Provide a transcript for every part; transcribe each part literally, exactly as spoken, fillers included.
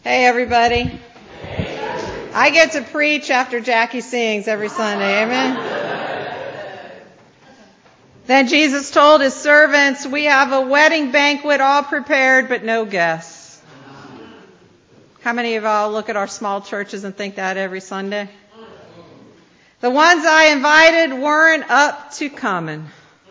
Hey, everybody. I get to preach after Jackie sings every Sunday. Amen. Then Jesus told his servants, we have a wedding banquet all prepared, but no guests. How many of y'all look at our small churches and think that every Sunday? The ones I invited weren't up to coming.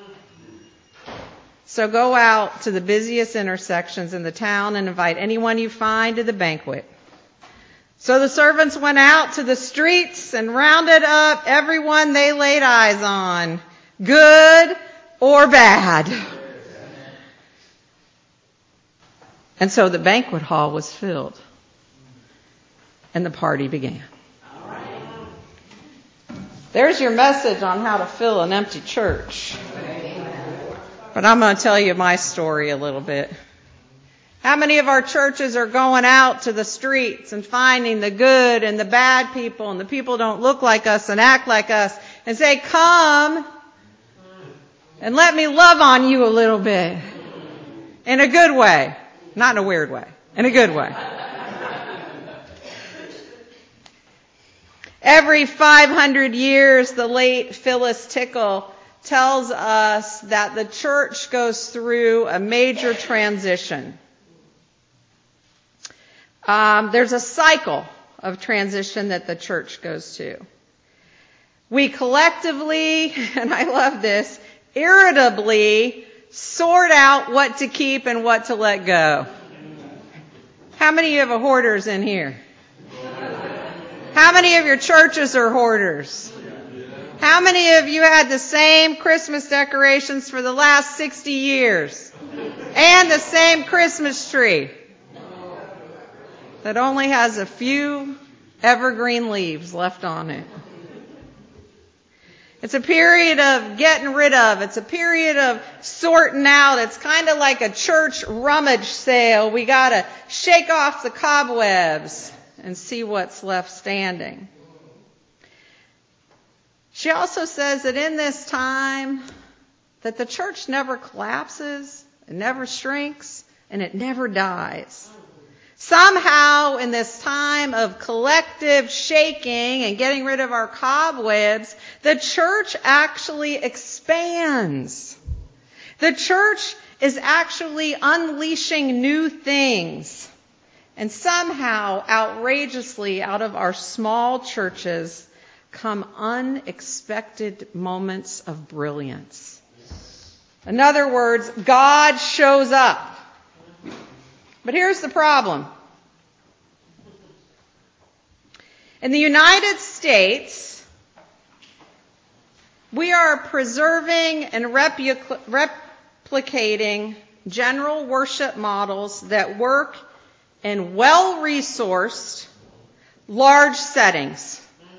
So go out to the busiest intersections in the town and invite anyone you find to the banquet. So the servants went out to the streets and rounded up everyone they laid eyes on, good or bad. And so the banquet hall was filled, and the party began. There's your message on how to fill an empty church. But I'm going to tell you my story a little bit. How many of our churches are going out to the streets and finding the good and the bad people and the people who don't look like us and act like us and say, come and let me love on you a little bit. In a good way. Not in a weird way. In a good way. Every five hundred years, the late Phyllis Tickle tells us that the church goes through a major transition. Um, there's a cycle of transition that the church goes to. We collectively, and I love this, irritably sort out what to keep and what to let go. How many of you have hoarders in here? How many of your churches are hoarders? How many of you had the same Christmas decorations for the last sixty years? And the same Christmas tree that only has a few evergreen leaves left on it? It's a period of getting rid of. It's a period of sorting out. It's kind of like a church rummage sale. We got to shake off the cobwebs and see what's left standing. She also says that in this time that the church never collapses, it never shrinks, and it never dies. Somehow in this time of collective shaking and getting rid of our cobwebs, the church actually expands. The church is actually unleashing new things. And somehow, outrageously, out of our small churches come unexpected moments of brilliance. In other words, God shows up. But here's the problem. In the United States, we are preserving and replic- replicating general worship models that work in well-resourced, large settings.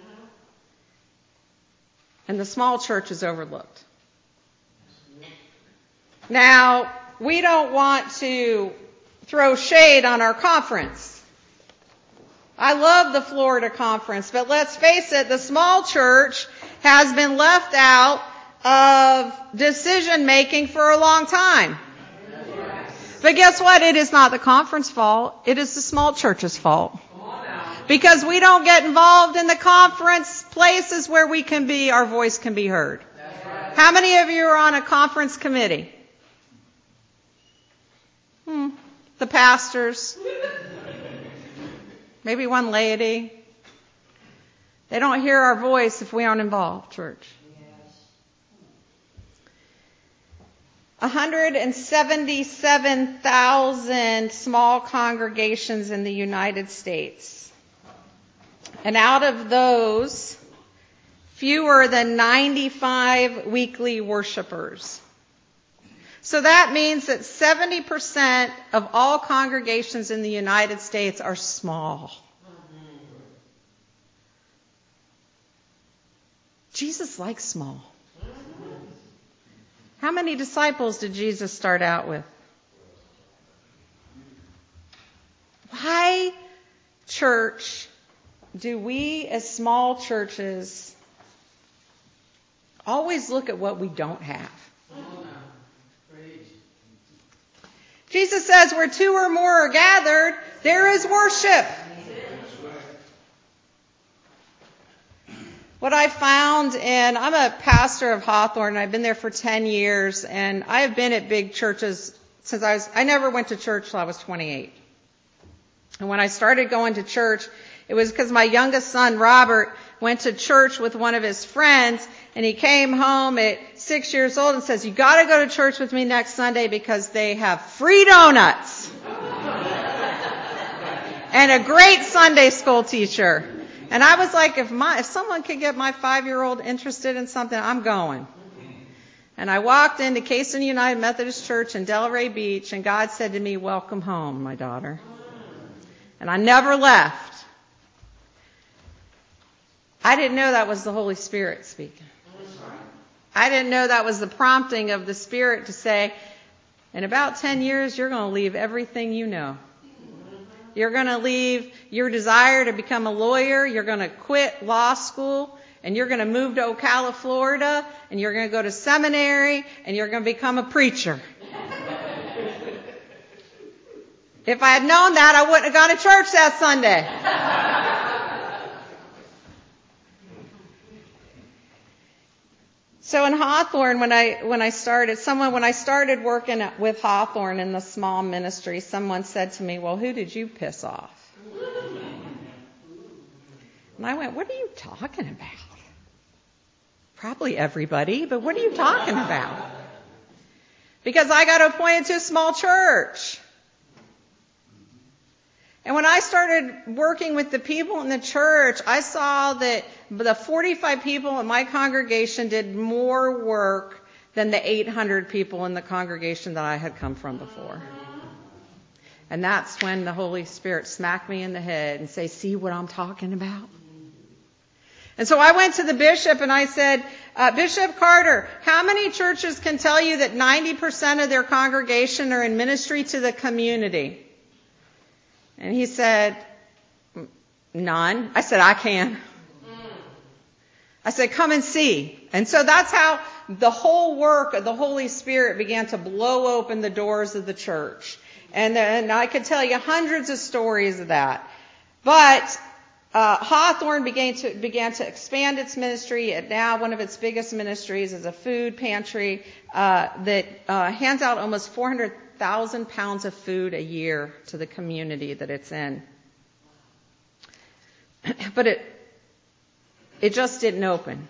And the small church is overlooked. Now, we don't want to throw shade on our conference. I love the Florida conference, but let's face it, the small church has been left out of decision making for a long time. But guess what? It is not the conference fault. It is the small church's fault. Because we don't get involved in the conference places where we can be, our voice can be heard. Right. How many of you are on a conference committee? Hmm. The pastors. Maybe one lady. They don't hear our voice if we aren't involved, church. one hundred seventy-seven thousand small congregations in the United States. And out of those, fewer than ninety-five weekly worshipers. So that means that seventy percent of all congregations in the United States are small. Jesus likes small. How many disciples did Jesus start out with? Why, church, do we as small churches always look at what we don't have? Jesus says where two or more are gathered, there is worship. What I found, and I'm a pastor of Hawthorne, and I've been there for ten years, and I have been at big churches since I was, I never went to church till I was twenty-eight. And when I started going to church, it was because my youngest son, Robert, went to church with one of his friends, and he came home at six years old and says, you gotta go to church with me next Sunday because they have free donuts. And a great Sunday school teacher. And I was like, if my, if someone could get my five-year-old interested in something, I'm going. And I walked into Cason United Methodist Church in Delray Beach, and God said to me, welcome home, my daughter. And I never left. I didn't know that was the Holy Spirit speaking. I didn't know that was the prompting of the Spirit to say, in about ten years, you're going to leave everything you know. You're going to leave your desire to become a lawyer. You're going to quit law school, and you're going to move to Ocala, Florida, and you're going to go to seminary, and you're going to become a preacher. If I had known that, I wouldn't have gone to church that Sunday. So in Hawthorne, when I when I started, someone when I started working with Hawthorne in the small ministry, someone said to me, "Well, who did you piss off?" And I went, "What are you talking about?" Probably everybody, but what are you talking about? Because I got appointed to a small church. And when I started working with the people in the church, I saw that the forty-five people in my congregation did more work than the eight hundred people in the congregation that I had come from before. And that's when the Holy Spirit smacked me in the head and say, see what I'm talking about? And so I went to the bishop and I said, uh, Bishop Carter, how many churches can tell you that ninety percent of their congregation are in ministry to the community? And he said, none. I said, I can. I said, come and see. And so that's how the whole work of the Holy Spirit began to blow open the doors of the church. And, and I could tell you hundreds of stories of that. But uh, Hawthorne began to, began to expand its ministry. And now one of its biggest ministries is a food pantry uh, that uh, hands out almost four hundred thousand pounds of food a year to the community that it's in. But it it just didn't open.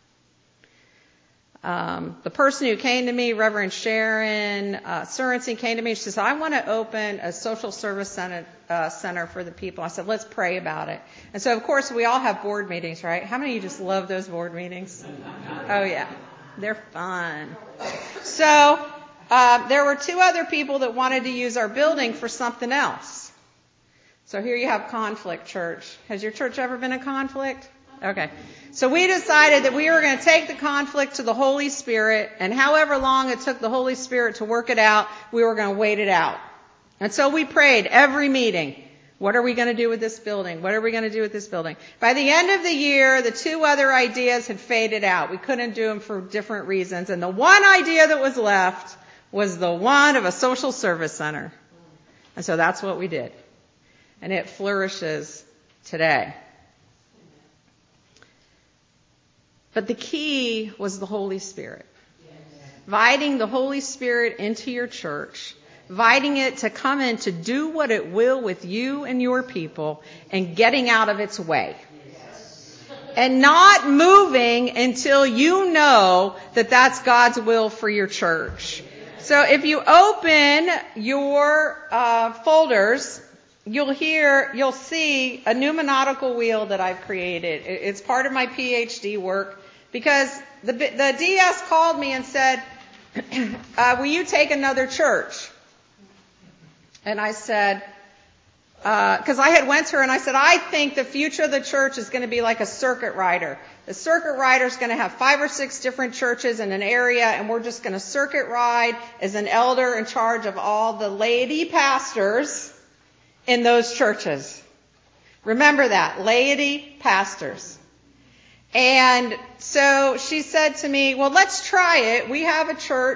Um, the person who came to me, Reverend Sharon uh, Sorensen, came to me. She says, I want to open a social service center, uh, center for the people. I said, let's pray about it. And so, of course, we all have board meetings, right? How many of you just love those board meetings? Oh, yeah. They're fun. So Uh, there were two other people that wanted to use our building for something else. So here you have conflict, church. Has your church ever been a conflict? Okay. So we decided that we were going to take the conflict to the Holy Spirit, and however long it took the Holy Spirit to work it out, we were going to wait it out. And so we prayed every meeting. What are we going to do with this building? What are we going to do with this building? By the end of the year, the two other ideas had faded out. We couldn't do them for different reasons. And the one idea that was left was the one of a social service center. And so that's what we did. And it flourishes today. But the key was the Holy Spirit. Inviting the Holy Spirit into your church. Inviting it to come in to do what it will with you and your people and getting out of its way. And not moving until you know that that's God's will for your church. So if you open your uh, folders, you'll hear, you'll see a pneumatical wheel that I've created. It's part of my P H D work because the, the D S called me and said, uh, will you take another church? And I said, because uh, I had went to her and I said, I think the future of the church is going to be like a circuit rider. The circuit rider is going to have five or six different churches in an area, and we're just going to circuit ride as an elder in charge of all the laity pastors in those churches. Remember that, laity pastors. And so she said to me, well, let's try it. We have a church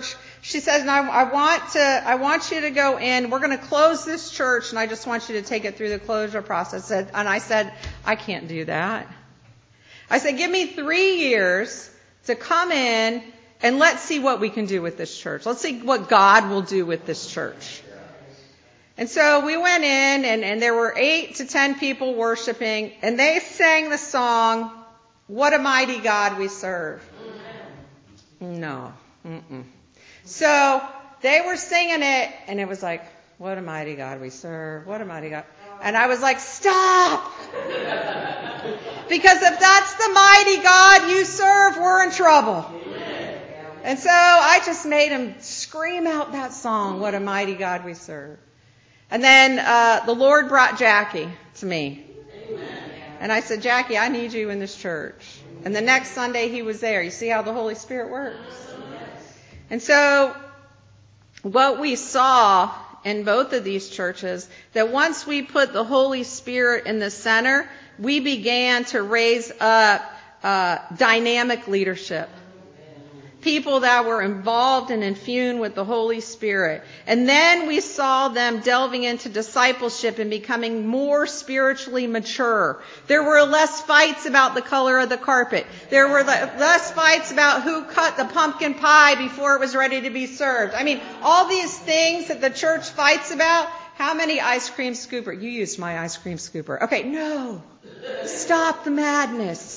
she says, and I, I want to, I want you to go in. We're going to close this church, and I just want you to take it through the closure process. And I said, I can't do that. I said, give me three years to come in, and let's see what we can do with this church. Let's see what God will do with this church. And so we went in, and, and there were eight to ten people worshiping, and they sang the song, "What a Mighty God We Serve." No. Mm-mm. So they were singing it, and it was like, what a mighty God we serve. What a mighty God. And I was like, stop! Because if that's the mighty God you serve, we're in trouble. And so I just made him scream out that song, what a mighty God we serve. And then uh, the Lord brought Jackie to me. And I said, Jackie, I need you in this church. And the next Sunday he was there. You see how the Holy Spirit works? And so what we saw in both of these churches, that once we put the Holy Spirit in the center, we began to raise up uh, dynamic leadership. People that were involved and infused with the Holy Spirit. And then we saw them delving into discipleship and becoming more spiritually mature. There were less fights about the color of the carpet. There were less fights about who cut the pumpkin pie before it was ready to be served. I mean, all these things that the church fights about. How many ice cream scooper? You used my ice cream scooper. Okay, no. Stop the madness.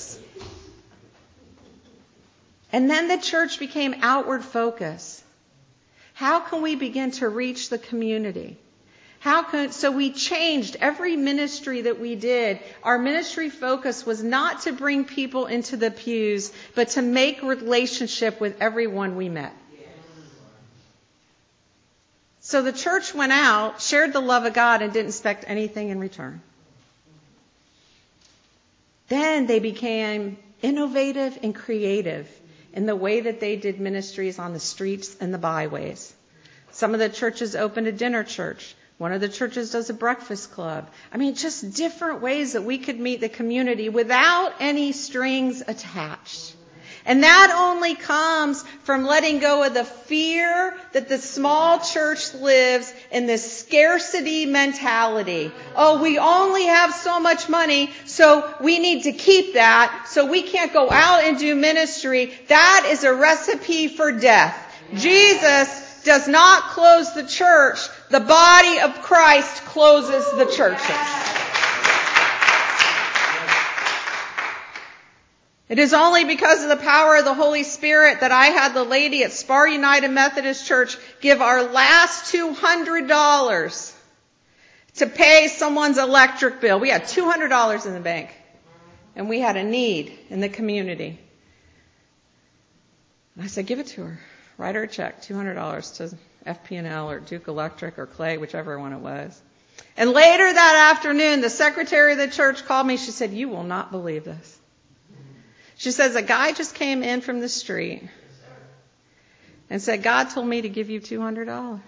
And then the church became outward focus. How can we begin to reach the community? How can, so we changed every ministry that we did. Our ministry focus was not to bring people into the pews, but to make relationship with everyone we met. So the church went out, shared the love of God, and didn't expect anything in return. Then they became innovative and creative in the way that they did ministries on the streets and the byways. Some of the churches opened a dinner church. One of the churches does a breakfast club. I mean, just different ways that we could meet the community without any strings attached. And that only comes from letting go of the fear that the small church lives in this scarcity mentality. Oh, we only have so much money, so we need to keep that, so we can't go out and do ministry. That is a recipe for death. Jesus does not close the church. The body of Christ closes the churches. It is only because of the power of the Holy Spirit that I had the lady at Spar United Methodist Church give our last two hundred dollars to pay someone's electric bill. We had two hundred dollars in the bank, and we had a need in the community. And I said, give it to her. Write her a check, two hundred dollars to F P and L or Duke Electric or Clay, whichever one it was. And later that afternoon, the secretary of the church called me. She said, you will not believe this. She says, a guy just came in from the street and said, God told me to give you two hundred dollars.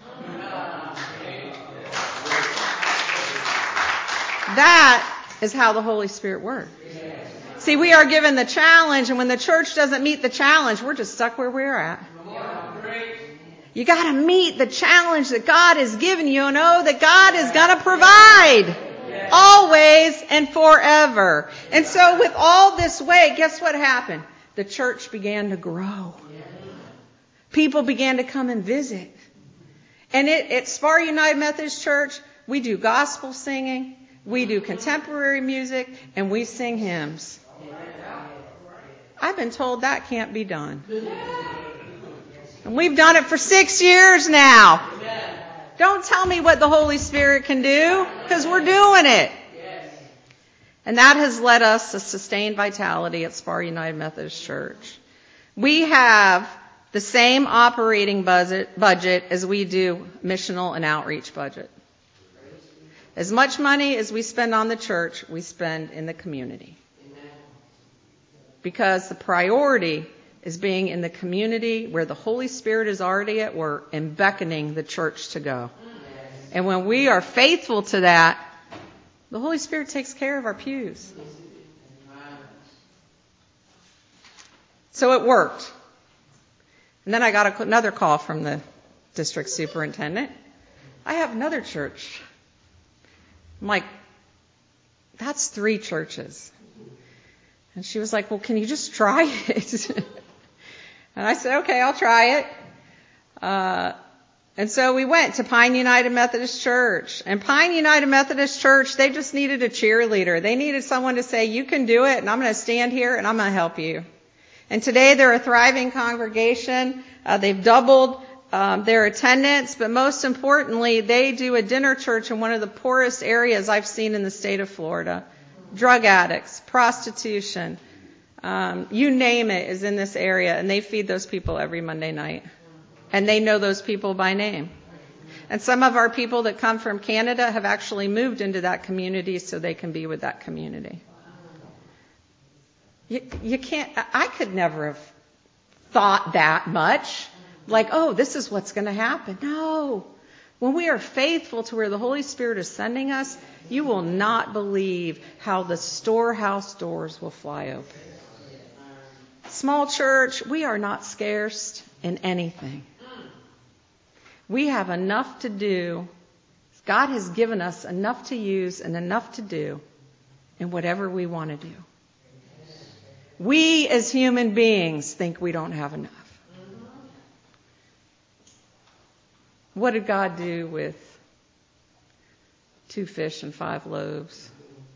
That is how the Holy Spirit works. See, we are given the challenge, and when the church doesn't meet the challenge, we're just stuck where we're at. You got to meet the challenge that God has given you and know that God is going to provide. Always and forever. And so with all this weight, guess what happened? The church began to grow. People began to come and visit. And it, at Spar United Methodist Church, we do gospel singing, we do contemporary music, and we sing hymns. I've been told that can't be done. And we've done it for six years now. Don't tell me what the Holy Spirit can do, because we're doing it. And that has led us to sustained vitality at Spar United Methodist Church. We have the same operating budget, budget as we do missional and outreach budget. As much money as we spend on the church, we spend in the community. Because the priority is being in the community where the Holy Spirit is already at work and beckoning the church to go. And when we are faithful to that, the Holy Spirit takes care of our pews. So it worked. And then I got a, another call from the district superintendent. I have another church. I'm like, that's three churches. And she was like, well, can you just try it? And I said, okay, I'll try it. Uh, and so we went to Pine United Methodist Church. And Pine United Methodist Church, they just needed a cheerleader. They needed someone to say, you can do it, and I'm going to stand here, and I'm going to help you. And today they're a thriving congregation. Uh, they've doubled um, their attendance, but most importantly, they do a dinner church in one of the poorest areas I've seen in the state of Florida. Drug addicts, prostitution, um, you name it is in this area, and they feed those people every Monday night. And they know those people by name. And some of our people that come from Canada have actually moved into that community so they can be with that community. You, you can't, I could never have thought that much. Like, oh, this is what's going to happen. No. When we are faithful to where the Holy Spirit is sending us, you will not believe how the storehouse doors will fly open. Small church, we are not scarce in anything. We have enough to do. God has given us enough to use and enough to do in whatever we want to do. We as human beings think we don't have enough. What did God do with two fish and five loaves?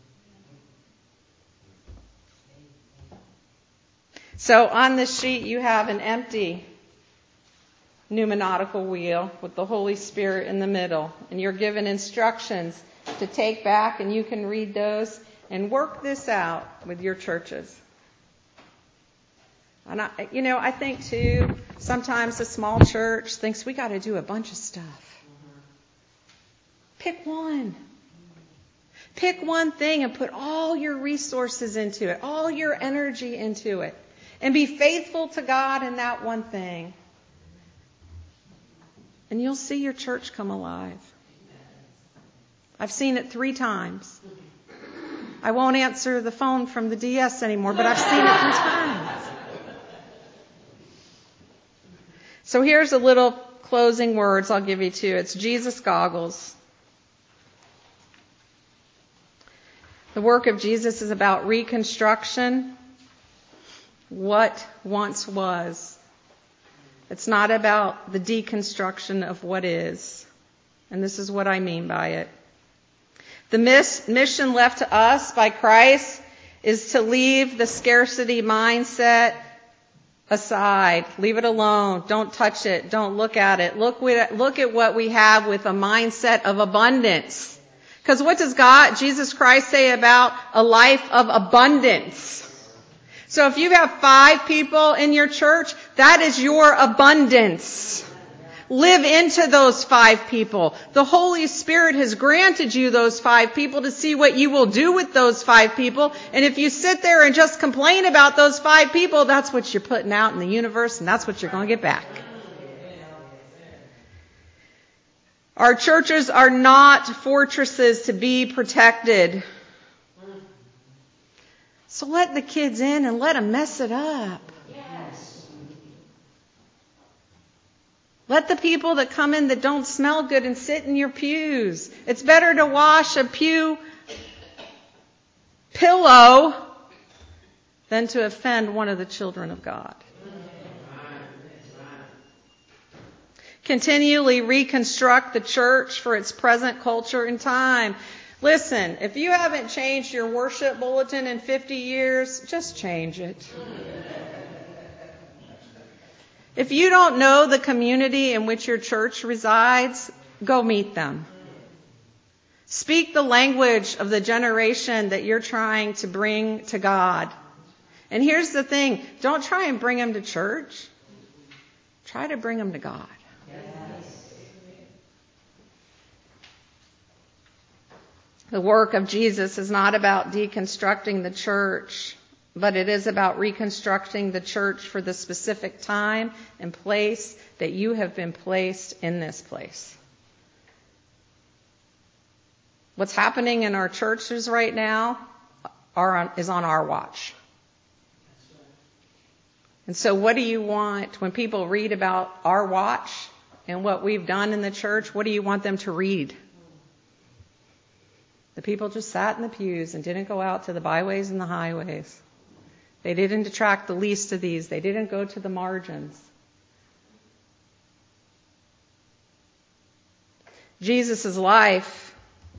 So on this sheet you have an empty pneumatical wheel with the Holy Spirit in the middle. And you're given instructions to take back, and you can read those and work this out with your churches. And I, you know, I think too, sometimes a small church thinks we got to do a bunch of stuff. Pick one. Pick one thing and put all your resources into it, all your energy into it, and be faithful to God in that one thing. And you'll see your church come alive. I've seen it three times. I won't answer the phone from the D S anymore, but I've seen it three times. So here's a little closing words I'll give you too. It's Jesus goggles. The work of Jesus is about reconstruction. What once was. It's not about the deconstruction of what is. And this is what I mean by it. The mission left to us by Christ is to leave the scarcity mindset aside. Leave it alone. Don't touch it. Don't look at it. Look, look at what we have with a mindset of abundance. Because what does God, Jesus Christ, say about a life of abundance? So if you have five people in your church, that is your abundance. Live into those five people. The Holy Spirit has granted you those five people to see what you will do with those five people. And if you sit there and just complain about those five people, that's what you're putting out in the universe, and that's what you're going to get back. Our churches are not fortresses to be protected. So let the kids in and let them mess it up. Yes. Let the people that come in that don't smell good and sit in your pews. It's better to wash a pew pillow than to offend one of the children of God. Continually reconstruct the church for its present culture and time. Listen, if you haven't changed your worship bulletin in fifty years, just change it. If you don't know the community in which your church resides, go meet them. Speak the language of the generation that you're trying to bring to God. And here's the thing, don't try and bring them to church. Try to bring them to God. The work of Jesus is not about deconstructing the church, but it is about reconstructing the church for the specific time and place that you have been placed in this place. What's happening in our churches right now are on, is on our watch. And so what do you want when people read about our watch and what we've done in the church? What do you want them to read? The people just sat in the pews and didn't go out to the byways and the highways. They didn't attract the least of these. They didn't go to the margins. Jesus' life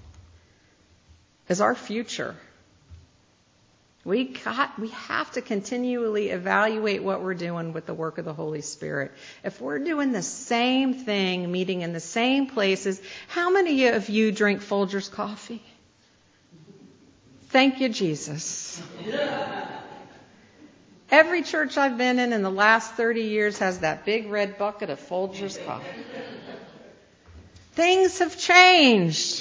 is our future. We got, we have to continually evaluate what we're doing with the work of the Holy Spirit. If we're doing the same thing, meeting in the same places, how many of you drink Folgers coffee? Thank you, Jesus. Every church I've been in in the last thirty years has that big red bucket of Folgers coffee. Things have changed.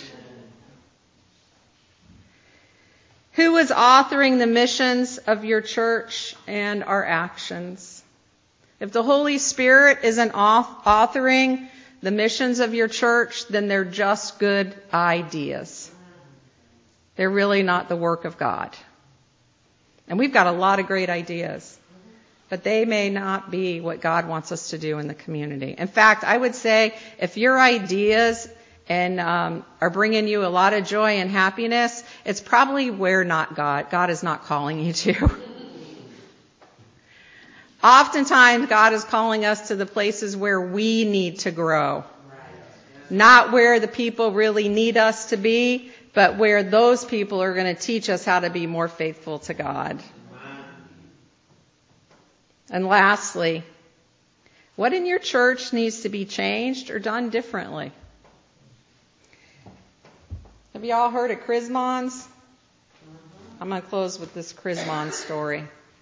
Who is authoring the missions of your church and our actions? If the Holy Spirit isn't authoring the missions of your church, then they're just good ideas. They're really not the work of God. And we've got a lot of great ideas, but they may not be what God wants us to do in the community. In fact, I would say if your ideas and um, are bringing you a lot of joy and happiness, it's probably where not God. God is not calling you to. Oftentimes, God is calling us to the places where we need to grow. Not where the people really need us to be, but where those people are going to teach us how to be more faithful to God. And lastly, what in your church needs to be changed or done differently? Have you all heard of Chrismons? I'm going to close with this Chrismon story.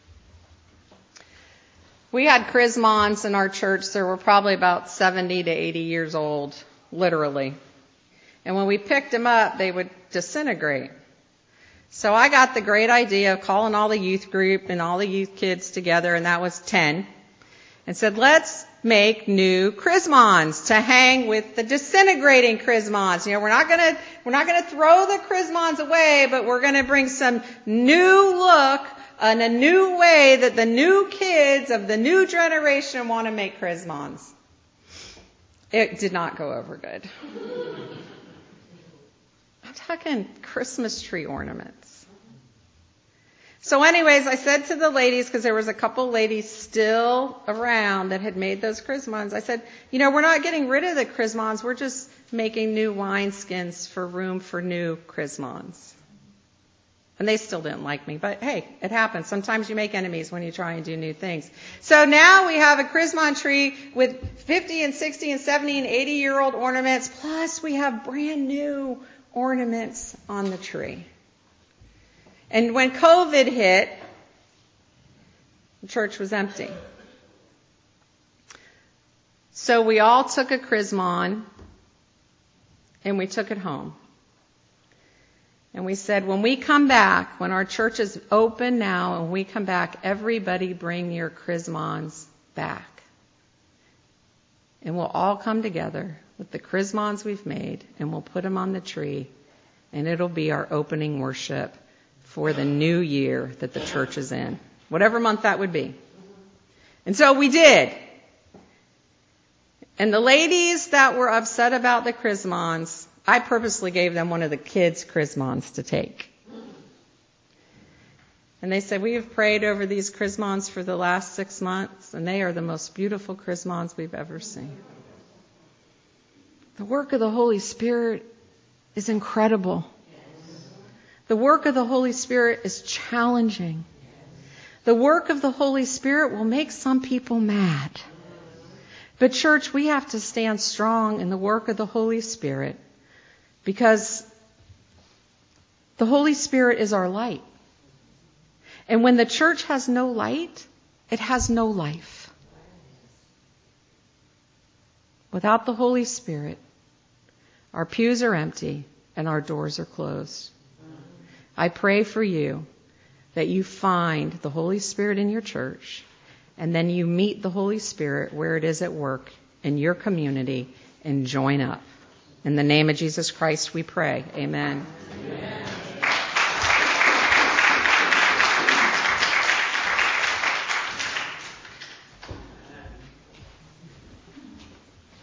We had Chrismons in our church. They were probably about seventy to eighty years old, literally. And when we picked them up, they would disintegrate. So I got the great idea of calling all the youth group and all the youth kids together, and that was ten, and said, let's make new Chrismons to hang with the disintegrating Chrismons. You know, we're not gonna, we're not gonna throw the Chrismons away, but we're gonna bring some new look and a new way that the new kids of the new generation want to make Chrismons. It did not go over good. I'm talking Christmas tree ornaments. So anyways, I said to the ladies, because there was a couple ladies still around that had made those Chrismons, I said, you know, we're not getting rid of the Chrismons, we're just making new wineskins for room for new Chrismons. And they still didn't like me, but hey, it happens. Sometimes you make enemies when you try and do new things. So now we have a Chrismon tree with fifty and sixty and seventy and eighty year old ornaments, plus we have brand new ornaments on the tree. And when COVID hit, the church was empty. So we all took a Chrismon and we took it home. And we said, when we come back, when our church is open now and we come back, everybody bring your Chrismons back. And we'll all come together with the Chrismons we've made and we'll put them on the tree, and it'll be our opening worship for the new year that the church is in, whatever month that would be. And so we did. And the ladies that were upset about the Chrismons, I purposely gave them one of the kids' Chrismons to take. And they said, we have prayed over these Chrismons for the last six months, and they are the most beautiful Chrismons we've ever seen. The work of the Holy Spirit is incredible. The work of the Holy Spirit is challenging. The work of the Holy Spirit will make some people mad. But church, we have to stand strong in the work of the Holy Spirit, because the Holy Spirit is our light. And when the church has no light, it has no life. Without the Holy Spirit, our pews are empty and our doors are closed. I pray for you that you find the Holy Spirit in your church, and then you meet the Holy Spirit where it is at work in your community and join up. In the name of Jesus Christ we pray. Amen.